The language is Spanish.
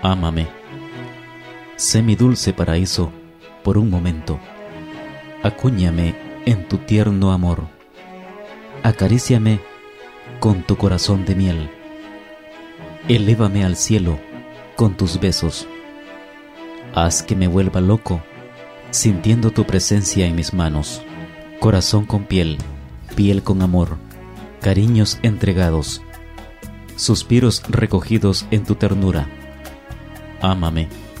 Ámame. Sé mi dulce paraíso por un momento. Acúñame en tu tierno amor. Acaríciame con tu corazón de miel. Elévame al cielo con tus besos. Haz que me vuelva loco sintiendo tu presencia en mis manos. Corazón con piel, piel con amor, cariños entregados, suspiros recogidos en tu ternura. Ámame.